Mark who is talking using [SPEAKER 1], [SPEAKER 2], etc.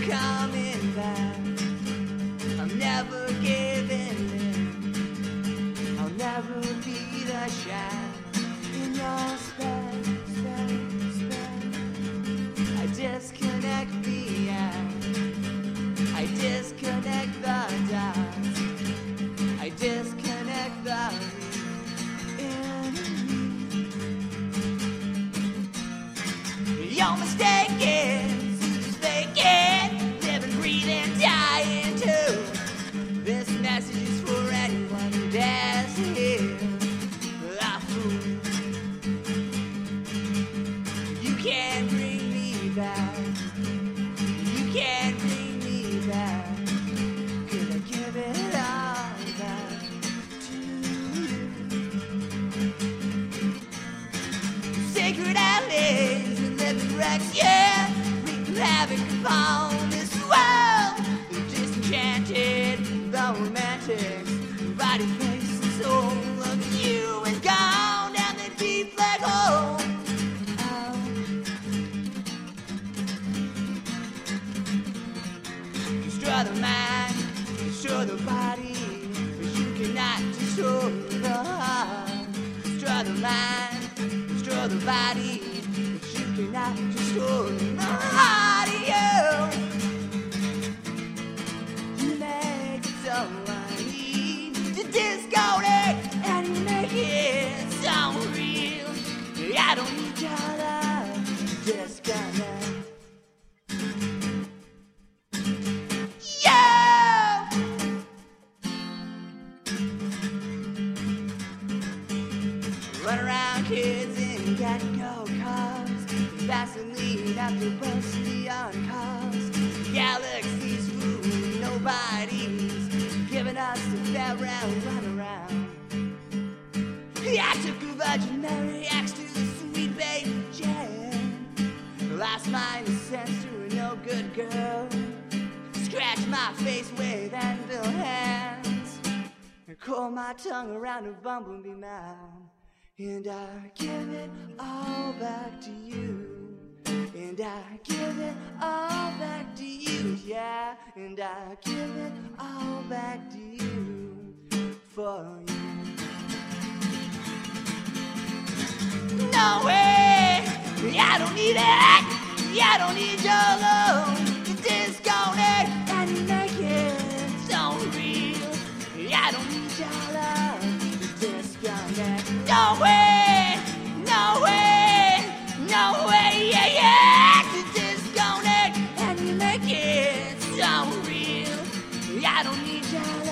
[SPEAKER 1] coming back. I'm never giving in. I'll never be the shadow in your space. I disconnect the end. I disconnect the dots. I disconnect the enemy. Your mistake is faking, living, breathing, dying too. This message is for anyone who dares to hear a fool. You can't bring me back. You can't bring me back. Could I give it all back to you? Sacred alleys and living wrecks, yeah. Wreak havoc upon this world. The disenchanted, the romantics, body, face, and soul of you is gone down the deep black hole. Destroy the mind, destroy the body, but you cannot destroy the heart. Destroy the mind, destroy the body, but you cannot destroy the heart of you. You make it so I need to disconnect, and you make it so real. I don't need your love, disconnect. Run around kids in get-go cars, Vaseline after bus neon cars, galaxies food, nobody's giving us the fair round, run around. I took a Virgin Mary, axe to the sweet baby Jane, lost my innocence to a no good girl, scratch my face with anvil hands, and curl my tongue around a bumblebee mouth. And I give it all back to you. And I give it all back to you, yeah. And I give it all back to you for you. No way, I don't need it. I don't need your love. You disconnect and you make it so real. I don't need your love. No way, no way, no way, yeah, yeah. You disconnect and you make it so real. I don't need your love.